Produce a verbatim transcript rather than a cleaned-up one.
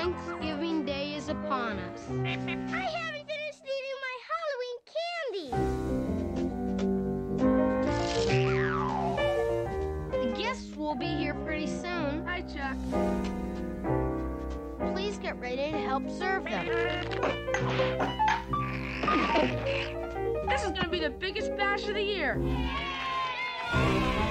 Thanksgiving Day is upon us. I haven't finished eating my Halloween candy. The guests will be here pretty soon. Hi, Chuck. Please get ready to help serve them. This is going to be the biggest bash of the year.